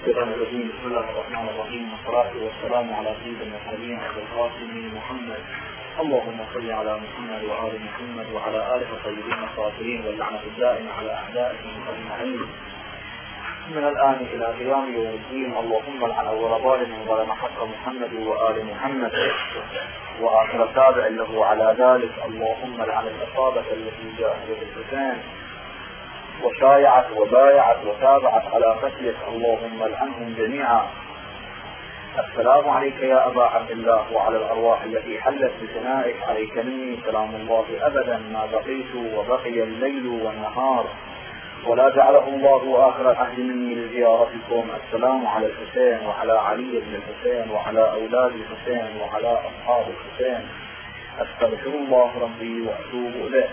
الشيطان الرجيم. بسم الله الرحمن الرحيم، والصلاة والسلام على سيد المرسلين أبي القاسم محمد. اللهم صل على محمد وآل محمد وعلى آله الطيبين الطاهرين، واللعنة الدائمة على أعدائهم أجمعين من الآن إلى قيام يوم الدين. اللهم لعن أول ظالم ظلم حق محمد وآل محمد وآخر تابع له على ذلك. اللهم لعن العصابة التي جاءت بالحسين وشايعت وبايعت وتابعت على قتلك، اللهم لعنهم جميعا. السلام عليك يا أبا عبد الله وعلى الأرواح التي حلت بثنائك، عليك مني سلام الله أبدا ما بقيت وبقي الليل والنهار، ولا جعله الله آخر العهد مني لزيارتكم. السلام على الحسين وعلى علي بن الحسين وعلى أولاد الحسين وعلى أصحاب الحسين. أستغفر الله ربي وأتوب إليه.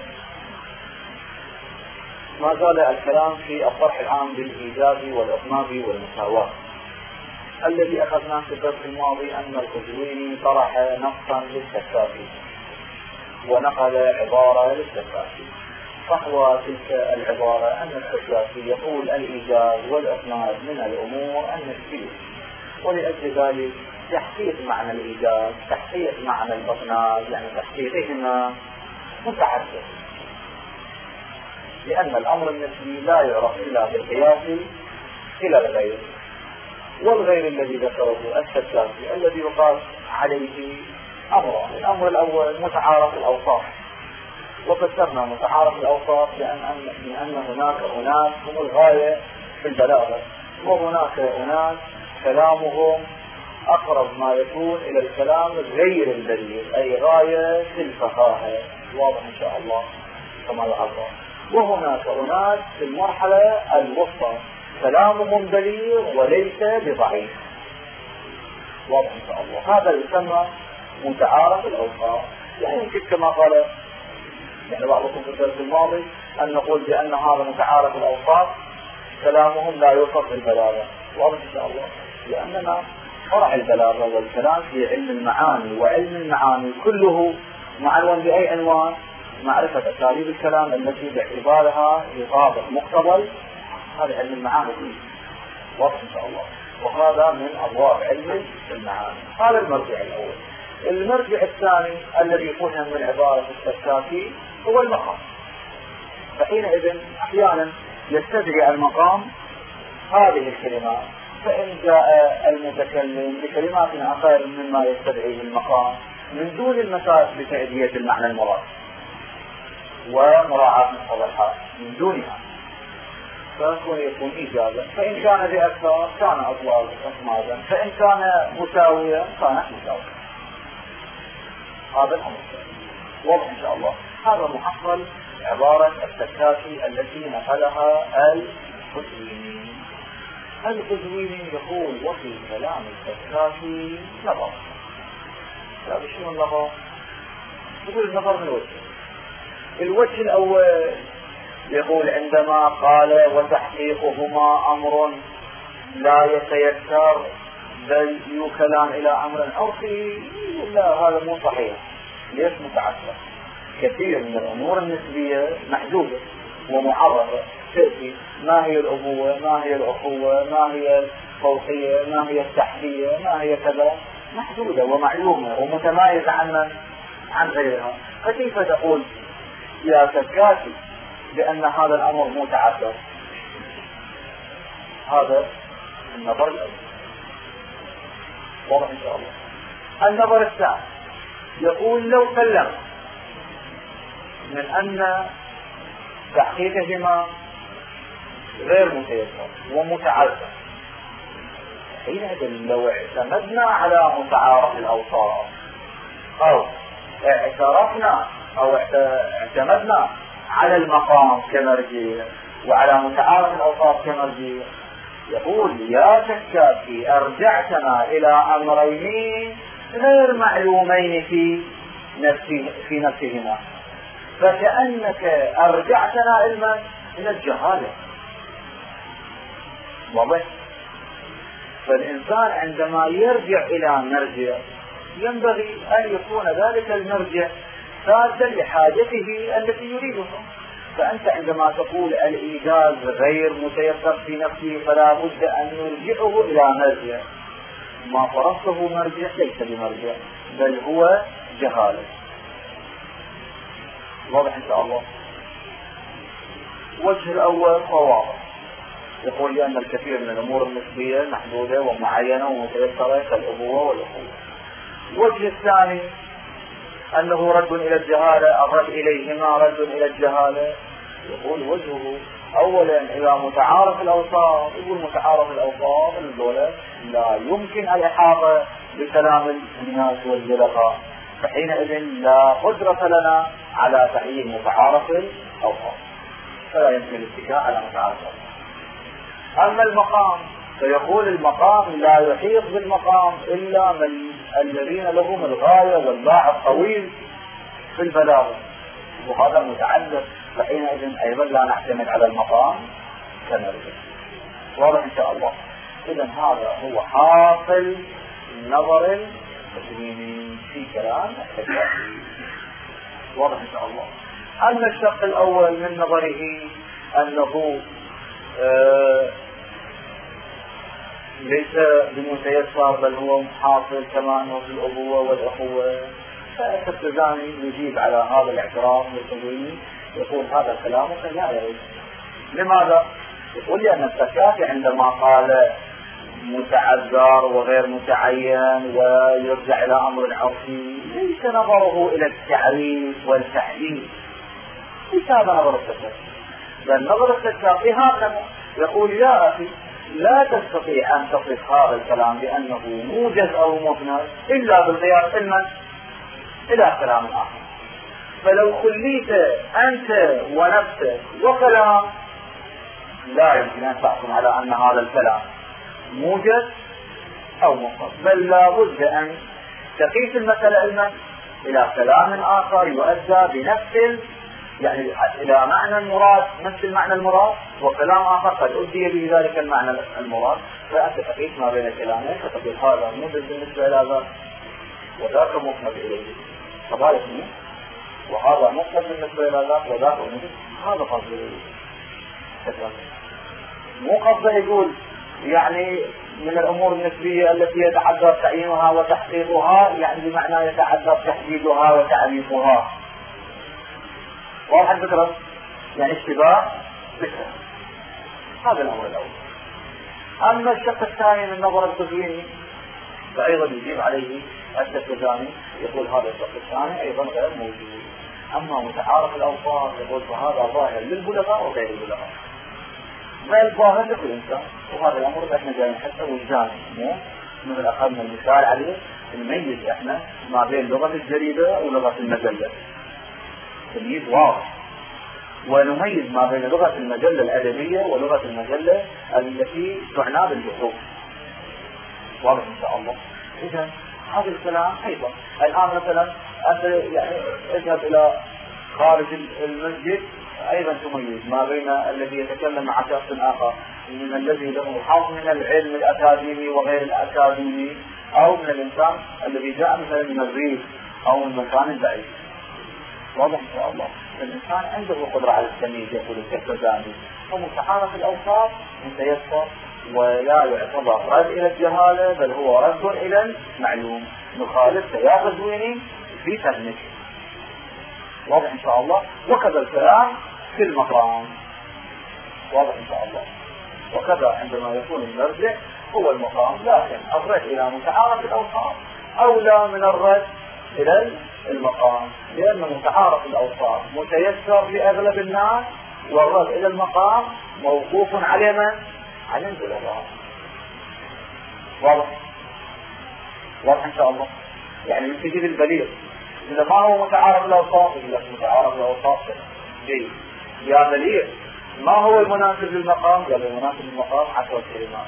ما زال الكلام في الطرح العام بالإيجاب والإطناب والمساواة الذي أخذناه في الدرس الماضي. أن القزويني طرح نصا للسكافي ونقل عبارة للسكافي، فهو تلك العبارة أن السكافي يقول الإيجاب والإطناب من الأمور النسبية، ولأجل ذلك تحقيق معنى الإيجاب تحقيق معنى الإطناب يعني تحقيقهما متعدد، لأن الأمر النسبي لا يعرف إلا بالقياس إلى الغير، والغير الذي ذكره السكافي الذي يقاس عليه أمران. الأمر الأول متعارف الأوصاف، وفسرنا متعارف الأوصاف لأن هناك أناس هم الغاية في البلاغة، وهناك أناس كلامهم أقرب ما يكون إلى الكلام غير البليغ، أي غاية في الفقاهة، واضح إن شاء الله كما لاحظنا. وهناك أناس في المرحلة الوسطى كلامهم بليغ وليس بضعيف، واضح إن شاء الله. هذا يسمى متعارف الأوصاف. يعني يمكن كما قال يعني بعضكم في الدرس الماضي أن نقول بأن هذا متعارف الأوصاف كلامهم لا يوصف بالبلاغة، واضح إن شاء الله، لأننا فرع البلاغة والكلام في علم المعاني، وعلم المعاني كله معلوم بأي عنوان؟ معرفة أساليب الكلام التي باعتبارها يطابق مقتضى هذا علم المعاني فيه، واضح إن شاء الله. وهذا من أبواب علم المعاني. هذا المرجع الأول. المرجع الثاني الذي فهم من عبارة السكافي هو المقام. فحينئذ أحيانا يستدعي المقام هذه الكلمات، فإن جاء المتكلم بكلمات أخرى مما يستدعيه المقام من دون المساس بتأدية المعنى المراد ومراعاة مقتضى الحال من دونها، فيكون إيجابا. فإن كان بأكثر كان أطوال أسمادا، فإن كان مساويا كانت مساوية. هذا الأمر واضح إن شاء الله. هذا محصل عبارة السكافي التي نقلها القزويني. القزويني يقول وفي كلام السكافي نظر. لا شنو النظر؟ يقول النظر من وجه. الوجه الأول يقول عندما قال وتحقيقهما أمر لا يتيسر بل يوكلان إلى أمر عرفي، لا هذا مو صحيح. ليش متعسر؟ كثير من الأمور النسبية محدودة ومعرفة تأتي. ما هي الأبوة، ما هي الأخوة، ما هي الفوقية، ما هي التحتية، ما هي كذا، محدودة ومعلومة ومتمايزة عن غيرها. فكيف تقول يا سكافي بأن هذا الأمر متعسر؟ هذا النظر الأول، واضح إن شاء الله. النظر الثاني يقول لو سلم من أن تحقيقهما غير متيسر ومتعذر، حينئذ لو اعتمدنا على متعارف الأوصاف أو اعترفنا أو اعتمدنا على المقام كمرجع وعلى متعارف الأوصاف كمرجع، يقول يا سكافي أرجعتنا إلى أمرين غير معلومين في نفسهما، فكأنك أرجعتنا علما من الجهالة. واضح؟ فالإنسان عندما يرجع إلى مرجع ينبغي أن يكون ذلك المرجع سادا لحاجته التي يريدها. فأنت عندما تقول الإيجاز غير متيسر في نفسه فلا بد أن نرجعه إلى مرجع. ما فرضته مرجع ليس بمرجع بل هو جهالة. واضح إن شاء الله. الوجه الأول هو واضح، يقول لأن الكثير من الأمور النسبية محدودة ومعينة ومتيسرة كالأبوة والأخوة. الوجه الثاني أنه رد إلى الجهالة، الرد إليهما رد إلى الجهالة. يقول وجهه أولا إلى متعارف الأوصاف. يقول متعارف الأوصاف الدولة لا يمكن الإحاطة بكلام الناس والجلقاء، فحينئذ لا قدرة لنا على تعيين متعارف الأوصاف، فلا يمكن الاتكاء على متعارف الأوصاف. أما المقام فيقول المقام لا يحيط بالمقام إلا من الذين لهم الغاية والباع الطويل في البلاغة، وهذا متعلق، فحينئذ أيضا لا نعتمد على المقام كنرجع. واضح إن شاء الله. إذن هذا هو حاصل نظر التسليمي في كلام التكافي. واضح إن شاء الله. أما الشق الأول من نظره أنه ليس بمتيسر بل هو حاصل كما أنه في الأبوة والأخوة، فالتزامي يجيب على هذا الاعتراف بالتسليمي، يقول هذا كلامك لا يريد. لماذا؟ يقول لأن التكافي عندما قال متعذر وغير متعين ويرجع إلى أمر العرفي ليس نظره إلى التعريف والتحديد، ليس هذا نظر التكافي، بل نظر التكافي هكذا. يقول يا أخي لا تستطيع أن تصف هذا الكلام بأنه موجز أو مفنى إلا بالقياس إلى كلام آخر. فلو خليت أنت ونفسك وكلام لا يمكن أن تحكم على أن هذا الكلام موجز أو مفنى، بل لا بد أن تقيس المسألة علما إلى كلام آخر يؤدى بنفس يعني إلى معنى المراد، نفس المعنى المراد، وكلام آخر قد أدي به ذلك المعنى المراد، فأنت تقيس ما بين الكلامين فتقول هذا موجز بالنسبة إلى ذاك وذاك مفنى إليه، كذلك وهذا مفنى بالنسبة إلى ذاك وذاك موجز. هذا قصده، مو قصده يقول يعني من الأمور النسبية التي يتعذر تعيينها وتحقيقها يعني بمعنى يتعذر تحديدها وتعريفها. واضح الفكرة؟ يعني اشتباه فكرة. هذا الأمر الأول. أما الشق الثاني من نظر التزويني فأيضا يجيب عليه التزامي، يقول هذا الشق الثاني أيضا غير موجود. أما متعارف الأوصاف يقول فهذا ظاهر للبلغاء وغير البلغاء، غير ظاهر لكل إنسان، وهذا الأمر احنا جايين حتى وجداني من أخذنا المثال عليه نميز احنا ما بين لغة الجريدة ولغة المجلة تمييز واضح، ونميز ما بين لغة المجلة الأدبية ولغة المجلة التي تعنى بالبحوث. واضح إن شاء الله. إذا هذا الكلام أيضا الآن مثلا أنت يعني اذهب إلى خارج المسجد أيضا تميز ما بين الذي يتكلم مع شخص آخر من الذي له حظ من العلم الأكاديمي وغير الأكاديمي، أو من الإنسان الذي جاء مثلا من الريف أو من مكان بعيد. واضح إن شاء الله. الإنسان عنده قدرة على التمييز، يقول التزامي ومتعارف الأوصاف متيسر ولا يعتبر رد إلى الجهالة بل هو رد إلى المعلوم. نخالف يا غزويني في فهمك. واضح إن شاء الله. وكذا الكلام في المقام. واضح إن شاء الله. وكذا عندما يكون المرجع هو المقام، لكن الرد إلى متعارف الأوصاف أولى من الرد إلى المقام، لأن متعارف الأوصاف متيسر لأغلب الناس، والرد إلى المقام موقوف على من؟ على البلغاء. واضح؟ واضح إن شاء الله. يعني من تجيب البليغ إذا ما هو متعارف الأوصاف يقول لك متعارف الأوصاف جيد. يا بليغ ما هو المناسب للمقام؟ قال المناسب للمقام 10 كلمات.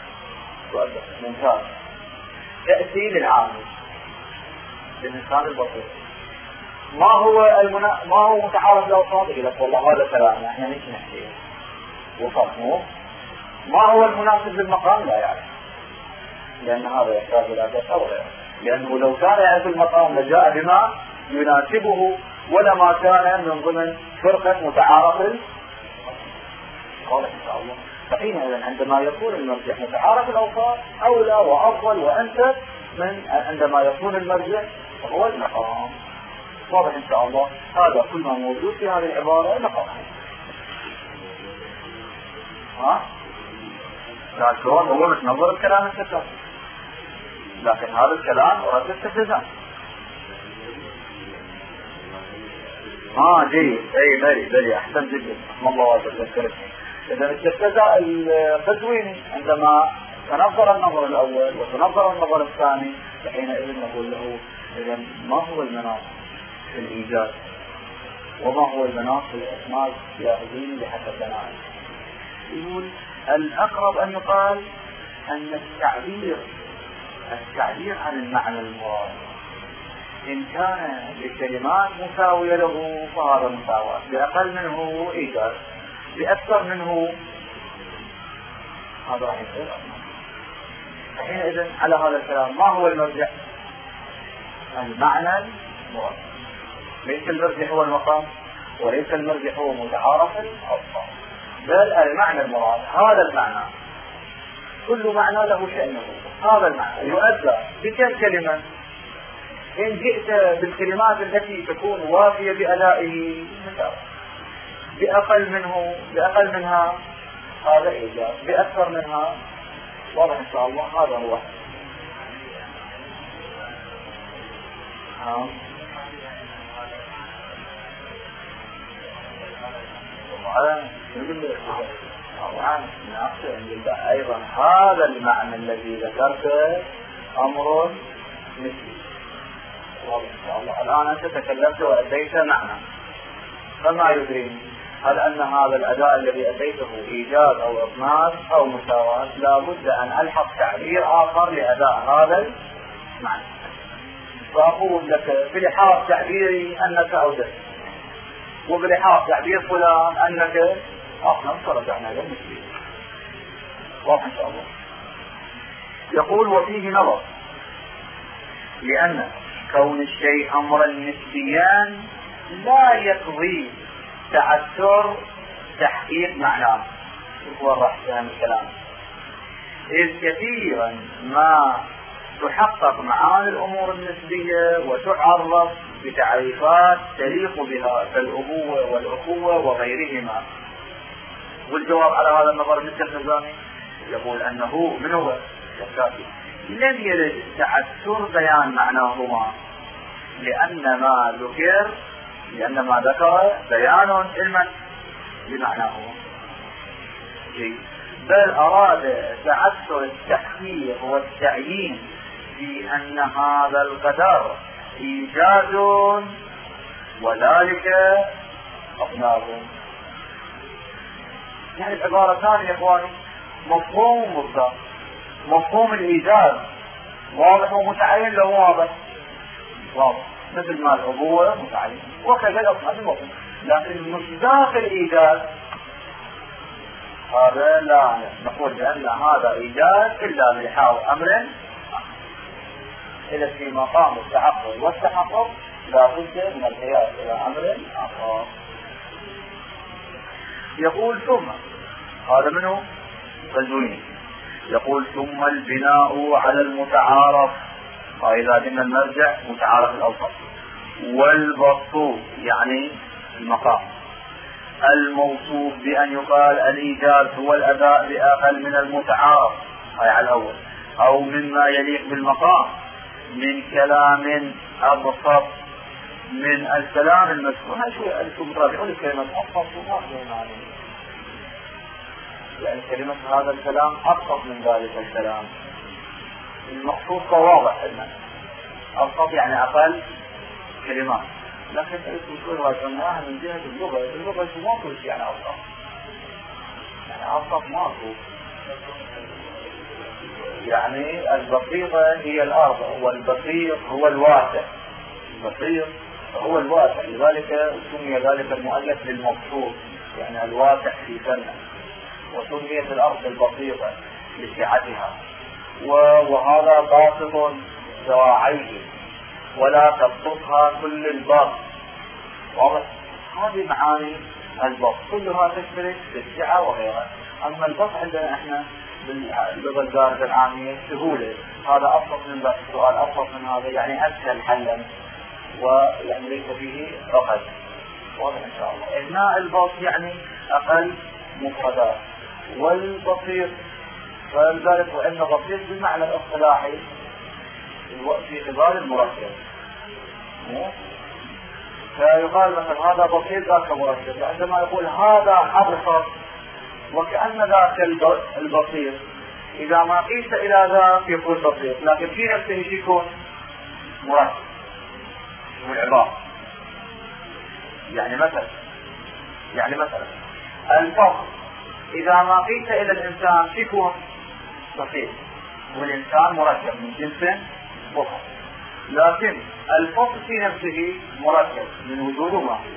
ممتاز. تأتي للعامل للإنسان البسيط. ما هو متعارف الأوصاف؟ يقول لك والله هذا كلام احنا ليش نحكيه وصفه. ما هو المناسب للمقام؟ لا يعرف، لأن هذا يحتاج إلى دقة وغيره، لأنه لو كان يعرف المقام لجاء بما يناسبه ولا ما كان من ضمن فرقة متعارف قال إن شاء الله. فحينئذ عندما يكون المرجع متعارف الأوصاف أولى وأفضل وأنسب من عندما يكون المرجع هو المقام. واضح إن شاء الله. هذا كل ما موجود في هذه العبارة مقام. شلون هو مش نظر الكلام التكامل، لكن هذا الكلام رد استفزاز. جيد. اي بلي احسن جدا. الله وتذكرك. اذا التفزاز القزويني عندما تنظر النظر الاول وتنظر النظر الثاني فحينئذ نقول له اذا ما هو المناط في الايجاد وما هو المناط في الاسماء ياخذين بحسب بنائه. يقول الأقرب أن يقال أن التعبير عن المعنى المراد إن كان بكلمات مساوية له فهذا مساواة، بأقل منه إيجاز، بأكثر منه هذا راح يصير. فحينئذ على هذا الكلام ما هو المرجع؟ المعنى المراد، ليس المرجع هو المقام وليس المرجع هو متعارف الأوصاف، بل المعنى المراد. هذا المعنى كل معنى له شأنه. هذا المعنى يؤدى بكم كلمة. إن جئت بالكلمات التي تكون وافية بأدائه بأقل منها هذا إيجاز، بأكثر منها واضح إن شاء الله. هذا هو. أيضا هذا المعنى الذي ذكرته أمر مثلي. واضح إن شاء الله. الآن أنت تكلمت وأديت معنى، فما يدريني هل أن هذا الأداء الذي أديته إيجاد أو إطناب أو مساواة؟ لا بد أن ألحق تعبير آخر لأداء هذا المعنى، فأقول لك بلحاظ تعبيري أنك أوجدت، وبلحاظ تعبير فلان أنك أخنص، فرجعنا إلى المثلي. واضح إن شاء الله. يقول وفيه نظر، لأن كون الشيء أمرا نسبيا لا يقضي تعثر تحقيق معناه. هو راح فهم الكلام. إذ كثيرا ما تحقق معاني الأمور النسبية وتعرف بتعريفات تليق بها كالأبوة والأخوة وغيرهما. والجواب على هذا النظر مثل النظامي يقول أنه من هو الشافعي لم يرد تعثر بيان معناهما، لأن ما ذكر بيان علما بمعناهما، بل أراد تعثر التحقيق والتعيين في أن هذا القدر إيجاد وذلك أطناب. يعني العبارة ثانية يا إخواني، مفهوم بالضبط، مفهوم الإيجاد واضح ومتعين له واضح مثل ما الأبوة متعين وكذا الأطناب المفهوم، لكن مصداق الإيجاد هذا لا نقول بأن هذا إيجاد إلا بحاول أمر إذا في مقام التحقق والتحقق لا بد من القياس إلى أمر آخر. يقول ثم هذا منه القزويني يقول ثم البناء على المتعارف، فإذا قلنا المرجع متعارف الأوصاف، والبسط يعني المقام الموصوف بأن يقال الإيجاز هو الأداء بأقل من المتعارف أي على الأول أو مما يليق بالمقام من كلام أبسط من الكلام المذكور. هاي شوية أنتم تراجعون كلمة أبسط وما يعني كلمة هذا الكلام أبسط من ذلك الكلام، المقصود واضح لنا أبسط يعني أقل كلمات، لكن يقول راجعناها من جهة اللغة ما كل شيء يعني أبسط، يعني أبسط ماكو، يعني البسيطة هي الأرض والبسيط هو الواسع، البسيط هو الواسع، لذلك سمي ذلك المؤلف للمبسوط يعني الواسع في فنه، وسميت الأرض البسيطة لسعتها، وهذا باسط ذراعيه ولا تبسطها كل البسط، واضح؟ هذه معاني البسط كلها تشترك بالسعة وغيرها. أما البسط عندنا احنا باللغة الدارجة العامية سهولة، هذا أبسط من ذاك السؤال، أبسط من هذا، يعني أسهل حلا ويعني ليس فيه رقد. واضح إن شاء الله. هنا البسط يعني أقل مفردات، والبسيط فلذلك وإن بسيط بالمعنى الاصطلاحي في قبال المركب، فيقال مثلا هذا بسيط ذاك مركب. عندما يقول هذا أبسط وكأن ذاك البسيط إذا ما قيس إلى ذاك يكون بسيط، لكن في نفسه يكون مركب والعبارة. يعني مثلا الفصل إذا ما قيس إلى الإنسان يكون بسيط، والإنسان مركب من جنس مفرد، لكن الفصل في نفسه مركب من وجوده ما فيه.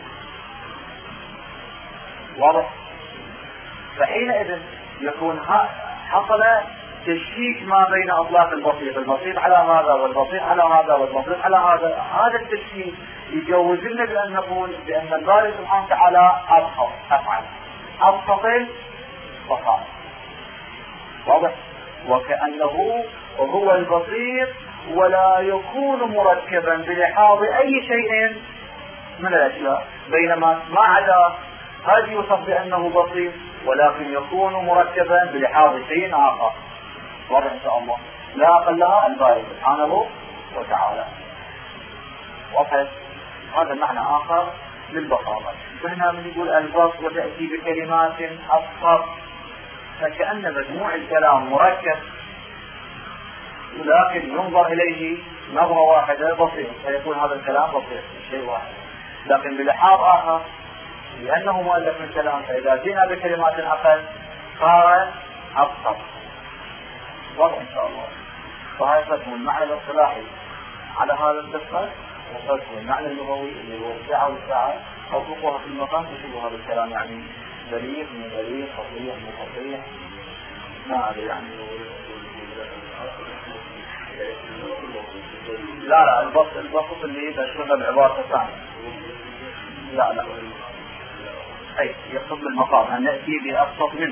واضح؟ فحينئذ يكون حصل تشكيك ما بين أطلاق البسيط على هذا والبسيط على هذا والبسيط على هذا. هذا التشكيك يجوز لنا بأن نقول بأن الباري سبحانه وتعالى أبسط البساطة. واضح؟ وكأنه هو البسيط ولا يكون مركبا بلحاظ أي شيء من الأشياء، بينما ما عدا هذا يوصف بأنه بسيط ولكن يكون مركبا بلحاظ شيء آخر. واضح إن شاء الله؟ لا أقلها الباري سبحانه وتعالى. واضح؟ هذا معنى آخر للبساطة. فهنا من يقول البسط وتأتي بكلمات أبسط، فكأن مجموع الكلام مركب لكن ينظر إليه نظرة واحدة بسيط، فيكون هذا الكلام بسيط شيء واحد، لكن بلحاظ آخر لأنه مؤلف من كلام، فإذا جئنا بكلمات أقل صار أبسط. واضح إن شاء الله؟ فهذا قسم المعنى الاصطلاحي على هذا الدقة، وقسم المعنى اللغوي اللي هو الساعة والساعة أطلقها في المقام تشبه هذا الكلام، يعني بليغ من بليغ، فصيح من فصيح، ما أدري يعني. لا البسط اللي بشرنا بعبارة ثانية. لا أي يقصد بالمقام أن نأتي بأبسط منه.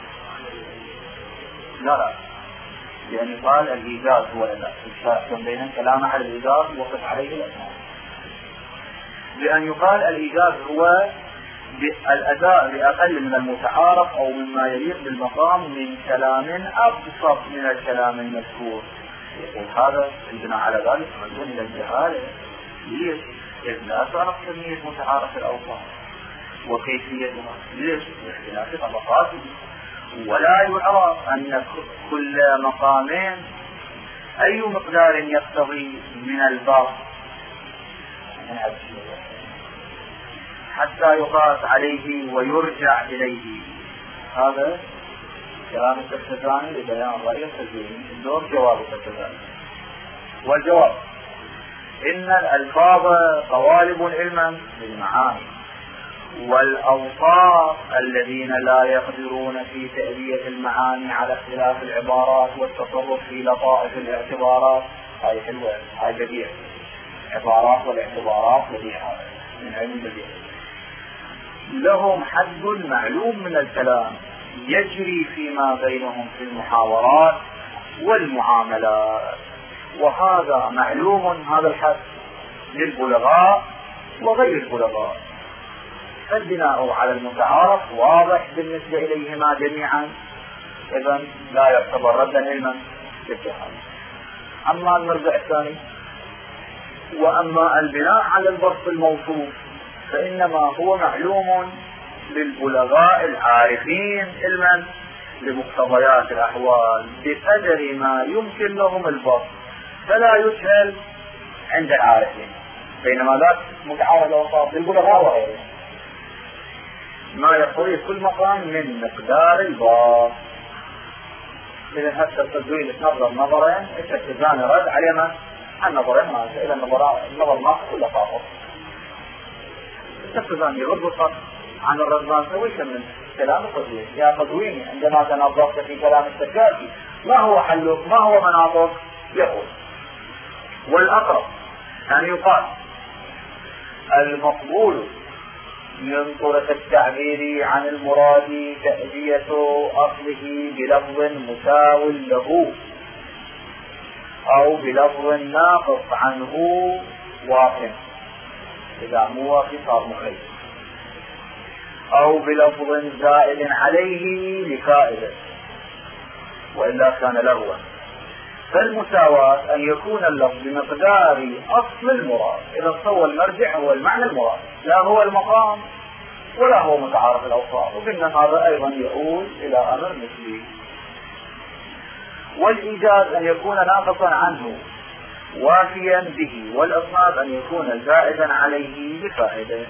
لا يعني قال الإيجاز هو الفرق بين كلام على الإيجاز وقف عليه الأسماء، لأن يقال الإيجاز هو الأداء بأقل من المتعارف أو مما يليق بالمقام من كلام أبسط من الكلام المذكور. يقول هذا البناء على ذلك مدون إلى الجهالة. ليش؟ إذ لا تعرف كمية متعارف الأوصاف وكيفيتها. ليش؟ باختلاف طبقاته، ولا يعرف أن كل مقام أي مقدار يقتضي من البسط حتى يقاس عليه ويرجع إليه. هذا كلام التفتزاني لبيان رأي التزويني. الدور جواب التفتزاني، والجواب إن الألفاظ قوالب علما بالمعاني، والأوصاف الذين لا يقدرون في تألية المعاني على اختلاف العبارات والتصرف في لطائف الاعتبارات. هاي حلوة، هاي بديع، عبارات والاعتبارات بديعة من علم البديع. لهم حد معلوم من الكلام يجري فيما بينهم في المحاورات والمعاملات، وهذا معلوم هذا الحد للبلغاء وغير البلغاء. فالبناء على المتعارف واضح بالنسبة إليهما جميعا، إذن لا يعتبر ردا علما بالجهال. أما المرجع الثاني، وأما البناء على البسط الموصوف فإنما هو معلوم للبلغاء العارفين علما لمقتضيات الأحوال بقدر ما يمكن لهم البسط، فلا يسهل عند العارفين، بينما ذاك متعارف الأوصاف للبلغاء وغيرهم ما يقضي كل مقام من مقدار البسط. إذا حتى التدوين يتنظر نظرين، التفتزاني رد علينا عن نظرين، ما إلى النظر ما كل فاقط. التفتزاني يرد الصف عن الرد ما نسويش من كلام التدوين. يا تدويني عندما تنظرت في كلام السكاكي ما هو حلك ما هو مناطق؟ يقول والأقرب أن يقال المقبول من طرق التعبير عن المراد تأدية أصله بلفظ مساو له أو بلفظ ناقص عنه واقع، إذا مو واقع صار مخيل، أو بلفظ زائد عليه لفائدة وإلا كان لغوا. فالمساواة أن يكون اللفظ بمقدار أصل المراد، إذا صوى المرجع هو المعنى المراد، لا هو المقام ولا هو متعارف الأوصاف، وقلنا هذا أيضا يؤول إلى أمر مثلي. والإيجاز أن يكون ناقصا عنه وافيا به، والإطناب أن يكون زائدا عليه بفائدة.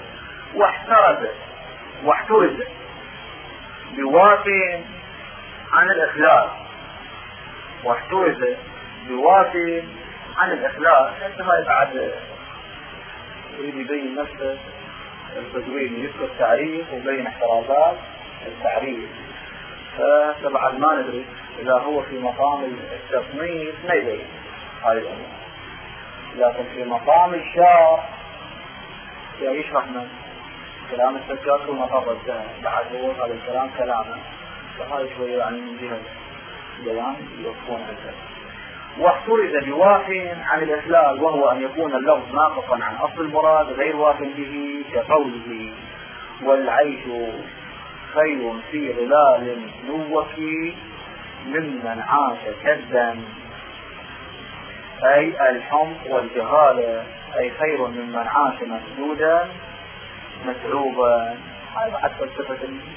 واحترز بواف عن الإخلاص، واحترز بواف عن الإخلاص. عندما بعد يريد يبين نفسه التدوين يذكر التعريف ويبين احترازات التعريف، فطبعا ما ندري إذا هو في مقام التصنيف ما يبين هذه الأمور، لكن في مقام الشرح يشرح من كلام السجاد ومطر الزهر بعد هو هذا الكلام كلامه، فهذا شوية يعني من جهة بيان يكون عنده. واحترز بواف عن الإخلال، وهو أن يكون اللفظ ناقصا عن أصل المراد غير واف به، كقوله والعيش خير في ظلال نوك ممن عاش كدا، أي الحمق والجهالة، أي خير ممن عاش مسدودا متعوبا. هذا بعد فلسفة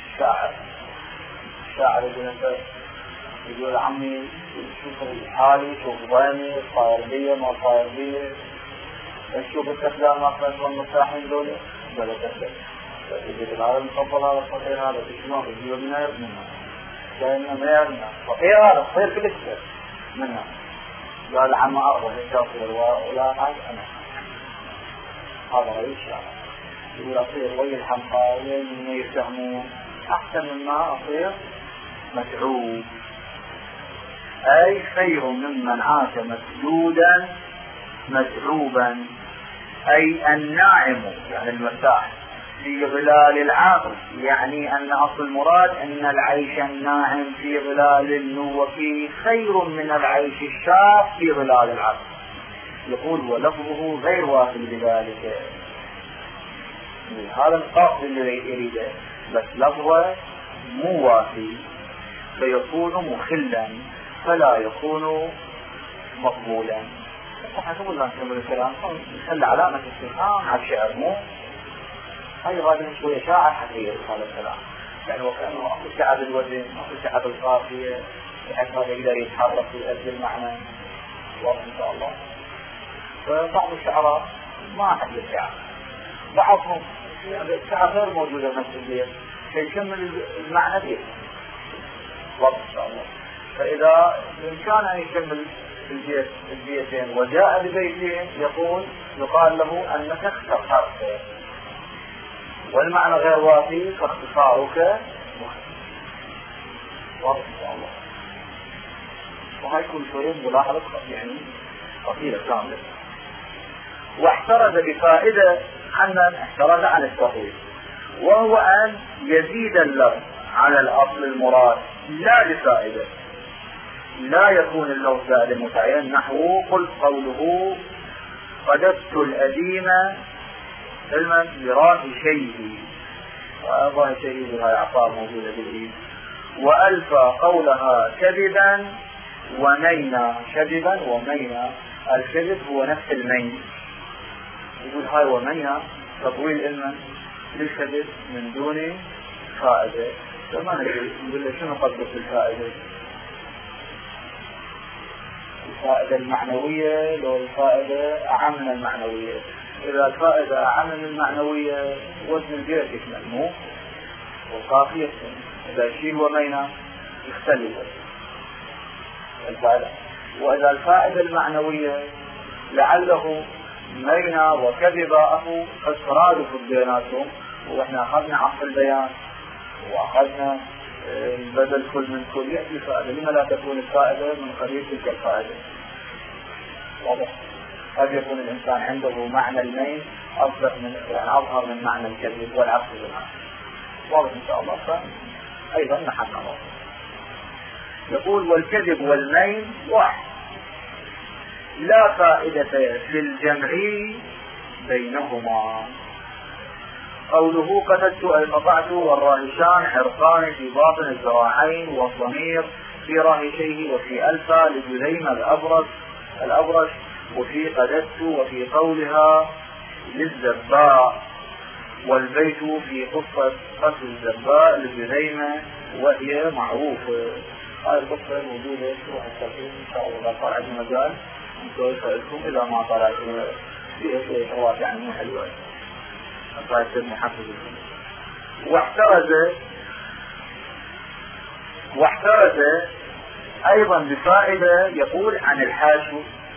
الشاعر يقول عمي شوف حالي، شوف ضيمي، صاير بيه ما صاير بيه، شوف التخدام ما صاير المساحين دولة بلا تخدام. يقول هذا المفضل، هذا الصغير، هذا تشمع يجيب منها يرمنا كأنه ما يرمنا صغير، هذا صغير كل شيء منها. قال عم أرضه الشاطر ولا حاجة أنا هذا غير الشاعر. يقول أصير وي الحمقاوين من يفهمون أحسن مما أصير متعوب، أي خير ممن عاش مسدودا متعوبا، أي الناعم يعني المرتاح في ظلال العقل، يعني أن أصل المراد أن العيش الناعم في ظلال النوك خير من العيش الشاق في ظلال العقل. يقول ولفظه غير واصل بذلك، هذا القصد اللي يريده، بس لفظه مو وافي فيكون مخلا فلا يكون مقبولا. حسب لا نكمل الكلام نخلي علامة استفهام على الشعر، مو هاي غادر شوية شاعر حقيقي هذا الكلام، يعني وكأنه أخذ شعب الوزن، أخذ شعب القافية، بحيث هذا يقدر يتحرك ويؤدي المعنى واضح إن شاء الله. فبعض الشعراء ما أحد الشعر، بعضهم الشعر غير موجودة في نفس البيت فيكمل المعنى فيه واضح إن شاء الله. فإذا بإمكان أن يكمل البيتين وجاء ببيتين يقال له أنك اختصرت، والمعنى غير وافي فاختصارك واضح إن شاء الله. وهي كل شوية ملاحظة يعني قصيرة كاملة. واحترز بفائدة حنا احترز عن التطويل، وهو أن يزيد اللفظ على الأصل المراد لا بفائدة، لا يكون اللفظ زائد متعين، نحو قل قوله قدست الأديم علما براء شيء، وأظهر شيء هاي عطاء موجودة بالإيد. وألفى قولها كذبا ومينا شذبا ومينا، الكذب هو نفس المين، يقول هاي ومينا تطويل علما للكذب من دون فائدة. فما نقول له شنو قصدك بالفائدة؟ الفائدة المعنوية لو الفائدة أعم من المعنوية. إذا الفائدة أعم من المعنوية وزن البيت يكمل مو وقافية، إذا يشيل ومينا يختلف الفائدة. وإذا الفائدة المعنوية لعله مينا وكذب أخو أسراد في بيناتهم، وإحنا أخذنا عقل البيان وأخذنا بدل كل من كل، يأتي فائدة. لما لا تكون الفائدة من قبيل تلك الفائدة؟ واضح. قد يكون الإنسان عنده معنى الميل أصدق من يعني أظهر من معنى الكذب والعكس بالعكس. واضح إن شاء الله. أيضا نحن نظر. يقول والكذب والميل واحد لا فائدة في الجمع بينهما. قوله قتلت أي قطعت والراهشان حرقان في باطن الذراعين والضمير في راهشيه وفي ألفا لجذيم الأبرش وفي قددت وفي قولها للزباء والبيت في قصة قتل الزباء لجذيمة وهي معروفة. هذه القصة موجودة في واحد التركيب إن شاء الله طلع المجال أنتوا سألتم إذا ما طلعت في حوار يعني مو حلوة طلعت المحفظ. واحترز أيضا بفائدة يقول عن الحاشو.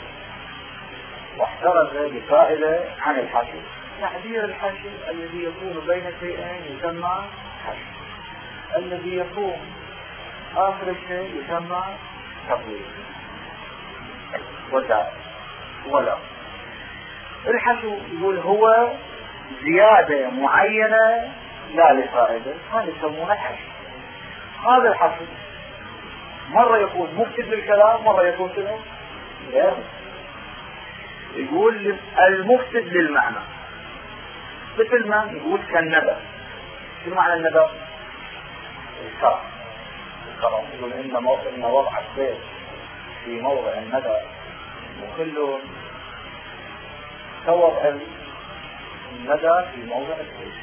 واحترز بفائدة عن الحاشو. تعبير الحاشو الذي يكون بين شيئين يسمى حاشو. الذي يكون آخر الشيء يسمى تقويم ولا الحشو يقول هو زيادة معينة لا لفائدة. هذا يسمونه حشو. هذا الحشو مرة يكون مفسد للكلام مرة يكون شنو؟ يقول المفسد للمعنى مثل ما يقول كالندى. شو معنى الندى؟ الكرم. يقول إن وضع السيف في موضع الندى وكل كوضع الندى في موضع السيف.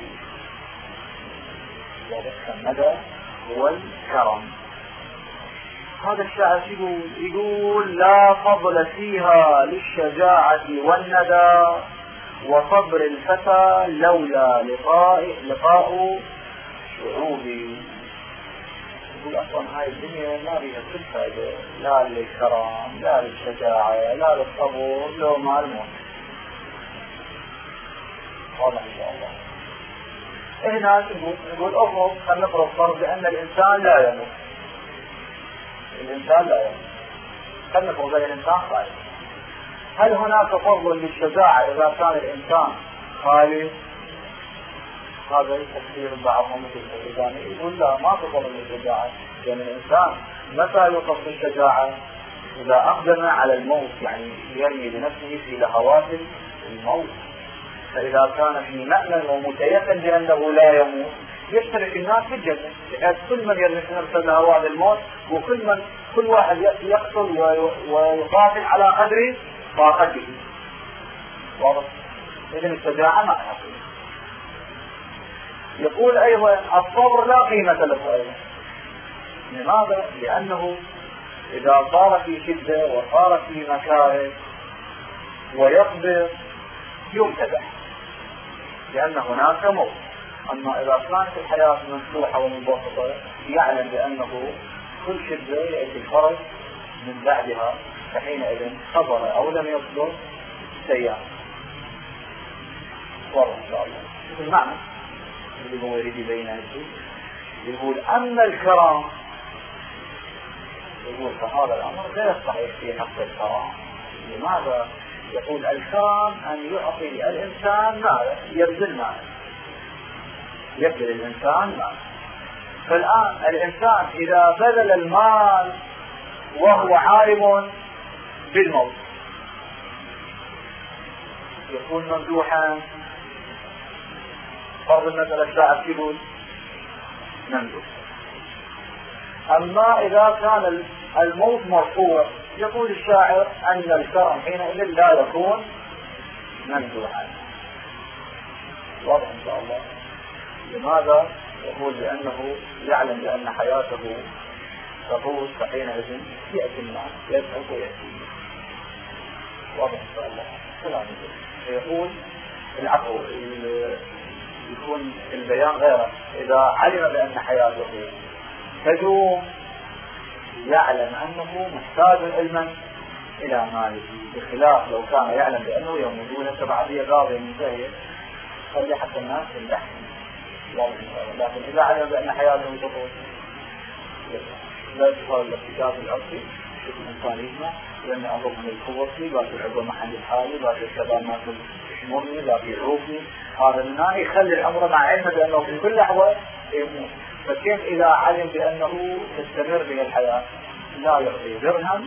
وضع الندى هو الكرم. هذا الشاعر يقول لا فضل فيها للشجاعة والندى وصبر الفتى لولا لقاء شعوبي. يقول أصلا هاي الدنيا ما بيها كل فائدة لا للكرم لا للشجاعة لا للصبر لا مع الموت. واضح إن شاء الله. هنا نقول أفرض خلينا نفرض فرض بأن الإنسان لا يموت. الإنسان لا يموت. خلينا نفرض الإنسان خالد. هل هناك فضل للشجاعة إذا كان الإنسان خالد؟ هذا تفسير بعضهم مثل الإنسان يقول لا ما تفضل للشجاعة لأن الإنسان متى يوصف بالشجاعة؟ إذا أقدم على الموت يعني يرمي بنفسه في لهوات الموت. فإذا كان في مأمن ومتيقن بأنه لا يموت يشترك الناس في الجنة. بحيث كل من يرمي في نفسه لهوات الموت كل واحد يقتل ويقاتل على قدر طاقته. واضح؟ إذن الشجاعة ما حقيقة. يقول أيضا الصبر لا قيمة له أيضا. لماذا؟ لأنه إذا صار في شدة وصار في مكاره ويقدر يمتدح لأن هناك موت. أما إذا كانت الحياة مفتوحة ومنبسطة يعلم بأنه كل شدة يأتي الفرج من بعدها فحينئذ صبر أو لم يصبر سيئا. واضح إن شاء الله. شوف المعنى اللي هو يريد يبينه. يقول أما الكرام يقول فهذا الأمر غير صحيح في حق الكرام. لماذا؟ يقول الكرام أن يعطي الإنسان ماله يبذل ماله يبذل الإنسان ماله. فالآن الإنسان إذا بذل المال وهو عالم بالموت يكون ممدوحا. فرض المسألة الشاعر يقول ممدوح. أما إذا كان الموت مرفوع يقول الشاعر أن الكرم حينئذ لا يكون ممدوحا. واضح إن شاء الله. لماذا؟ يقول بأنه يعلم بأن حياته تطول فحينئذ يأتي الناس يذهب ويأتي. واضح إن شاء الله. سلام. يقول العفو يكون البيان غيره. إذا علم بأن حياته تدوم يعلم أنه محتاج علما إلى ماله بخلاف لو كان يعلم بأنه يموت ولسه بعديه قاضي منتهي خلي حتى الناس تمدح. لكن إذا علم بأن حياته تطول لا يصار الاحتجاج العرفي يشوف الإنسان يسمع لأن أظن من الكوبرتي باقي العضو محل الحالي باقي الكبامات الشمرني باقي العوفي هذا من هنا يخلي الأمر مع علمه بأنه في كل لحظة يموت. فكيف إذا علم بأنه تستمر به الحياة لا يعطي درهم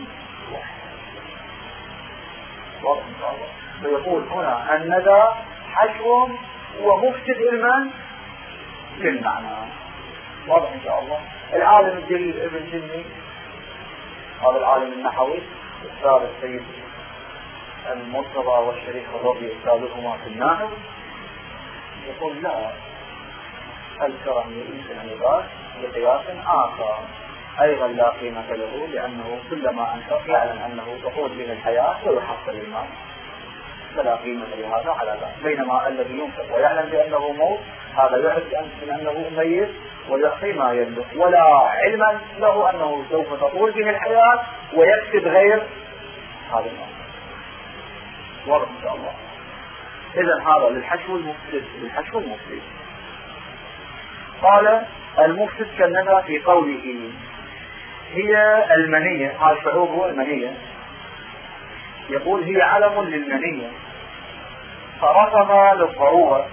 واضح إن شاء الله. فيقول هنا الندى حشو ومفسد علما للمعنى واضح إن شاء الله. العالم الجليل ابن جني هذا العالم النحوي أستاذ السيد المرتضى والشريف الربي أستاذهما في النحو يقول لا الكرم يؤيس العباد بقياس آخر أيضا لا قيمة له لأنه كلما أنفق يعلم أنه تقود به الحياة ويحصل المال فلا قيمة لهذا على ذلك. بينما الذي ينفق ويعلم بأنه موت هذا يعرف بأنه ميت ويعطي ما يملك ولا علما له أنه سوف تطول به الحياة ويكسب غير هذا المال. واضح إن شاء الله. إذن هذا للحشو المفسد. قال المفسد كالندى في قوله هي المنية هذا شعوب المنية يقول هي علم للمنية فرفض للضرورة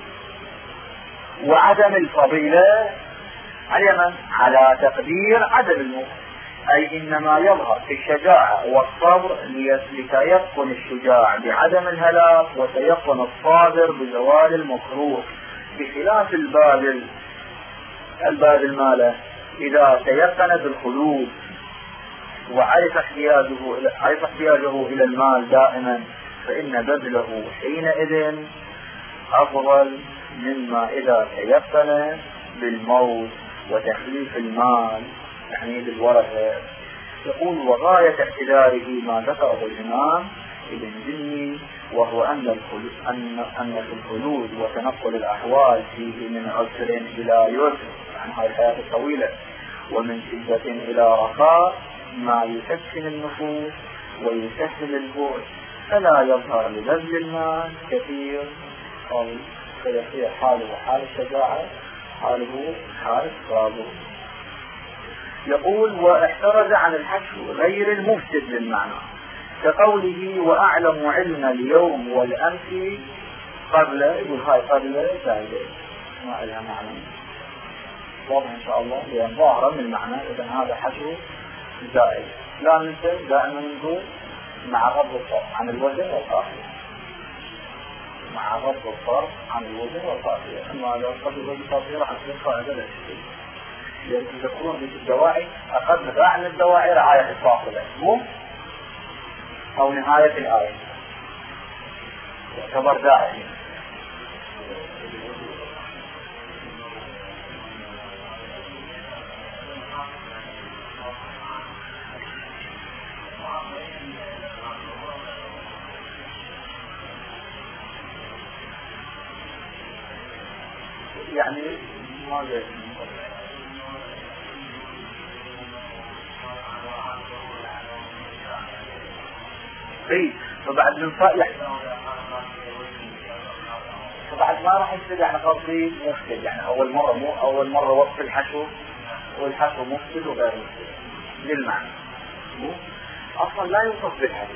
وعدم الفضيلة على تقدير عدم المفسد أي إنما يظهر في الشجاعة والصبر لتيقن الشجاع بعدم الهلاك وتيقن الصابر بزوال المكروه بخلاف الباذل ماله إذا تيقن بالخلود وعرف احتياجه إلى المال دائما فإن بذله حينئذ أفضل مما إذا تيقن بالموت وتخليف المال يعني بالورثة. يقول وغاية اعتذاره ما ذكره الإمام ابن جني وهو أن في الخلود وتنقل الأحوال فيه من عسر إلى يسر يعني هذه الحياة الطويلة ومن شدة إلى رخاء ما يسكن النفوس ويسهل البعد فلا يظهر لبذل المال كثير أو فيصير حاله حال الشجاعة حاله حال الصابر. يقول واحترز عن الحشو غير المفسد للمعنى كقوله وأعلم علم اليوم والأمس قبل يقول هاي قبل زائدة ما لها معنى واضح إن شاء الله لأن ظاهرة من المعنى إذن هذا حشو زائد. لا ننسى دائما نقول مع غض الطرف عن الوزن والقافية مع غض الطرف عن الوزن والقافية أما لو قد الوزن والقافية راح تصير قاعدة لا تشكيل لأن تذكرون في الدواعي أخذنا داعي من الدواعي رعاية الفاصلة مو أو نهاية الآية يعتبر داعي يعني ما جاء اي فبعد من فائح فبعد ما راح يصير يعني قصدي مفسد يعني اول مرة مو اول مرة وقت الحشو والحشو مفسد وغير مفسد للمعنى اصلا لا يوصف بالحديث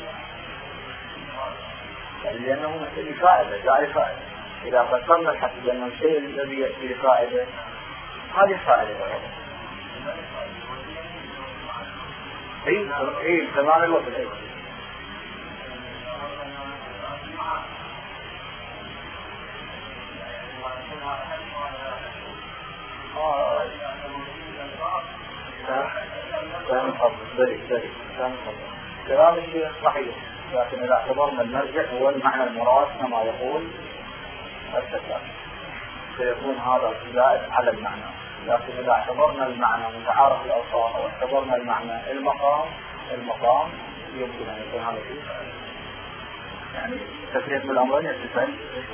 لانه مثل فائدة جاء فائدة اذا فكرنا الحديث لانه الشيء الذي يأتي لفائدة هذه فائدة اي زمان الوقت اي كلام الشيخ صحيح لكن إذا اعتبرنا المرجع هو المعنى المراد كما يقول الشيخ سيكون هذا زائد على المعنى. لكن إذا اعتبرنا المعنى متعارف الأوصاف واعتبرنا المعنى المقام يمكن أن يكون هذا الشيء يعني تفريق بالأمرين يتسل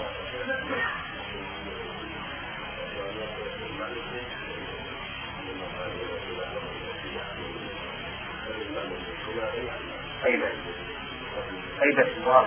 أيضا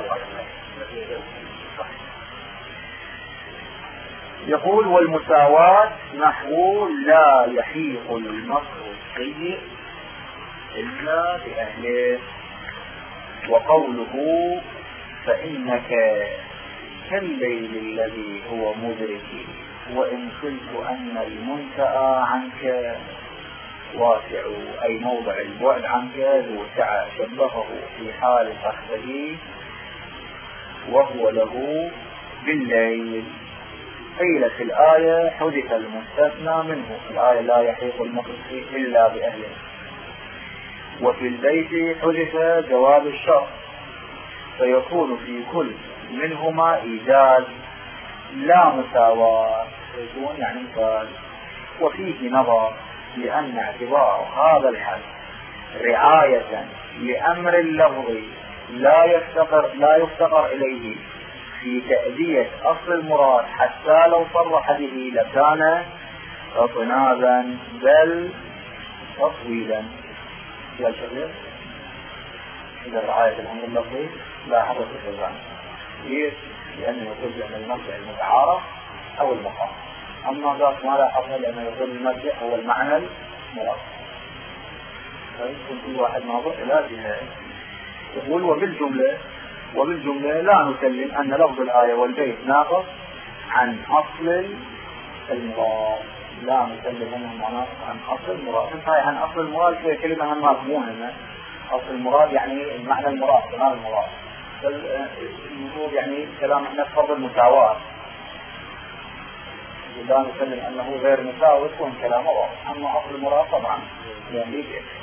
يقول والمساواة نحو لا يحيق المكر السيء إلا بأهله. وقوله فإنك كالليل الذي هو مدرك وإن قلت أن المنتهى عنك واسع، أي موضع البعد عنك ذو سعة، شبهه في حال فخذه وهو له بالليل. قيل في الآية حدث المستثنى منه، في الآية لا يحيط المكر إلا بأهله. وفي البيت حدث جواب الشرط، فيكون في كل منهما إيجاز لا مساواة، يكون يعني مثال. وفيه نظر، لأن اعتبار هذا الحد رعاية لأمر اللفظ لا يفتقر إليه في تأدية أصل المراد، حتى لو صرح به لكان اطنابا بل تطويلا. يا شباب إذا رعاية الأمر اللفظي لا حدث في الزمان، ليش؟ لأنه يقول بأن المرجع المتعارف أو المقام، أما ذاك ما لا حصل لأنه يقول المرجع هو المعنى المراد. فيكون كل واحد ناظر إلى جهة. يقول وبالجملة لا نسلم أن لفظ الآية والبيت ناقص عن أصل المراد، لا نسلم أنه ناقص عن أصل المراد. صحيح عن أصل المراد هي كلمة مضمونة، أصل المراد يعني المعنى المراد، كلام المراد. المفروض يعني كلام احنا فرض المساواة، لا نسلم أنه غير مساوي يكون كلامه واضح. أما أصل المراد طبعا يعني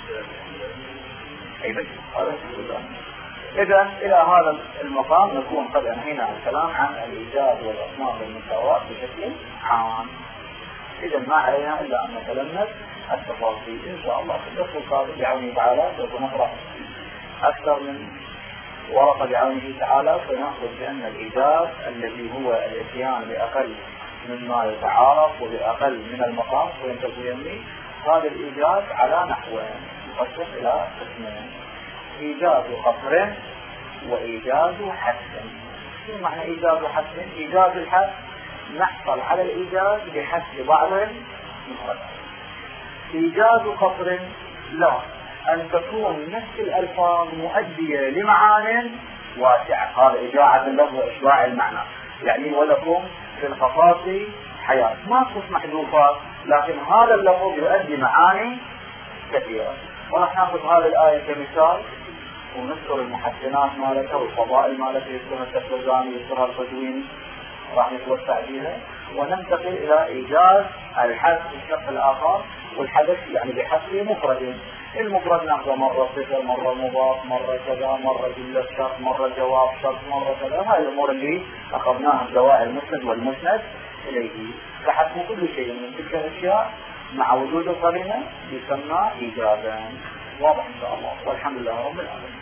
أي بس هذا. إذا إلى هذا المقام نكون قد أنهينا الكلام عن الإيجاز والأصناف والمساواة بشكل عام. إذا ما علينا إلا أن نتلمس التفاصيل إن شاء الله في الدرس القادم بعونه تعالى. سوف نقرأ أكثر من ورقة بعونه تعالى، فنأخذ بأن الإيجاز الذي هو الاتيان بأقل مما يتعارف وبأقل من المقام وينتهي يمني، هذا الإيجاز على نحوين يقسم إلى قسمين: إيجاز قصر وإيجاز حسن. شو معنى إيجاز حسن؟ إيجاز الحد نحصل على الإيجاز بحسب بعض المفردات. إيجاز قصر لا، أن تكون نفس الألفاظ مؤدية لمعان واسعة، هذا إجاعة اللفظ وإشباع المعنى. يعني ولكم في القصاص حياة، ما قص محذوفات، لكن هذا اللفظ يؤدي معاني كثيرة. ونحن نأخذ هذه الآية كمثال ونذكر المحسنات مالتها والفضائل مالتها، يذكرها التفرزاني يذكرها القدويني، راح نتوسع فيها وننتقل إلى إيجاز الحدث الشق الآخر. والحدث يعني بحسب مفرد، المفرد نأخذ مرة صفر، مرة مضاف، مرة كذا، مرة جملة شرط، مرة جواب شرط، مرة كذا. هاي الأمور اللي أخذناها الدواء المسند والمسند إليه. فحسب كل شيء من تلك الأشياء مع وجود القرينة يسمى إيجازا. واضح إن شاء الله، والحمد لله رب العالمين.